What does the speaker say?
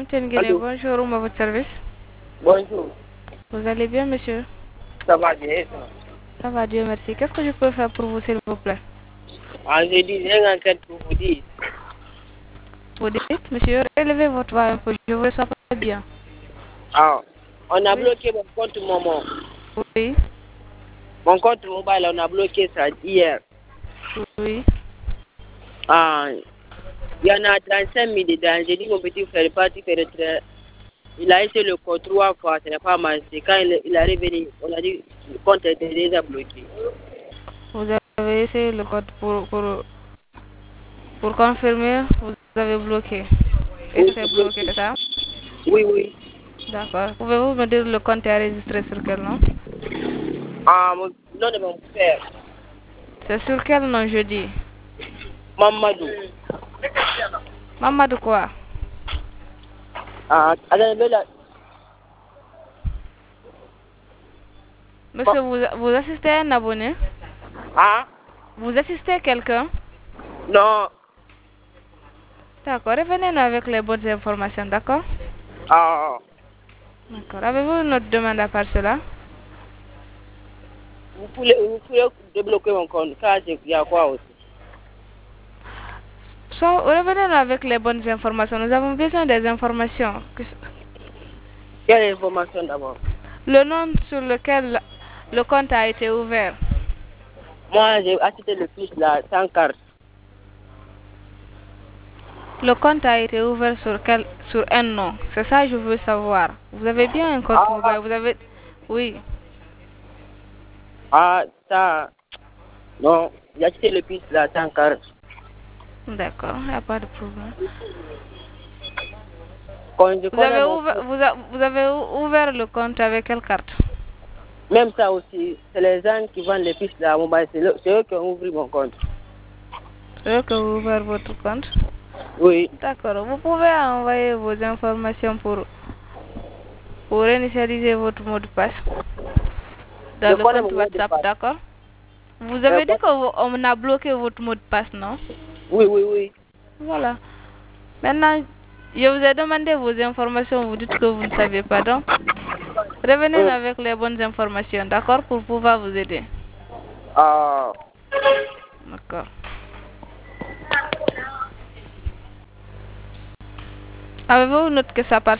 Tenguele, Allô? bonjour, à votre service. Bonjour. Vous allez bien, monsieur? Ça va bien, ça? Ça va, Dieu merci. Qu'est-ce que je peux faire pour vous, s'il vous plaît? Ah, je dis, j'ai une enquête pour vous dire. Vous dites, monsieur, élevez votre voix un peu, je ne vous reçois pas bien. Ah, on a Oui. bloqué mon compte Momo. Oui, Mon compte mobile, on a bloqué ça hier. oui. Ah, il y en a 35 000 dedans. J'ai dit, mon petit frère, parti faire le trait. Il a essayé le code 3 fois, ça n'a pas marché. Quand il est revenu, on a dit, le compte était déjà bloqué. Vous avez essayé le code pour confirmer, vous avez bloqué. Et Oui, c'est c'est bloqué, bloqué. c'est ça? Oui, oui. D'accord. Pouvez-vous me dire le compte est enregistré sur quel nom? Ah, mon nom de mon père, C'est sur quel nom, je dis? Mamadou. Mamadou quoi? Ah, attendez, là. Monsieur, vous assistez à un abonné? Ah, Vous assistez à quelqu'un? non. D'accord, revenez-nous avec les bonnes informations, d'accord? Ah, D'accord. Avez-vous une autre demande à part cela? vous pouvez débloquer mon compte. Car il y a quoi aussi? Soit revenez-nous avec les bonnes informations. Nous avons besoin des informations. Quelle information d'abord? Le nom sur lequel le compte a été ouvert. Moi, j'ai acheté le fiche là, sans carte. Le compte a été ouvert sur un nom. C'est ça que je veux savoir. Vous avez bien un compte mobile. Vous avez... Oui. Ça. Non, j'ai acheté le fiche là, sans carte. D'accord, il n'y a pas de problème. Quand je connais mon Vous avez ouvert le compte avec quelle carte? même ça aussi, c'est les gens qui vendent les fiches là, mobile, c'est eux qui ont ouvert mon compte. C'est eux qui ont ouvert votre compte? Oui. D'accord. Vous pouvez envoyer vos informations pour initialiser votre mot de passe Je dans le connais compte mon mot de WhatsApp, passe. d'accord? Vous avez dit Quoi? qu'on a bloqué votre mot de passe, non? Oui, oui, oui. Voilà. Maintenant, je vous ai demandé vos informations, vous dites que vous ne savez pas, donc revenez Oui. avec les bonnes informations, d'accord, pour pouvoir vous aider. Ah. D'accord. Avez-vous une autre question à part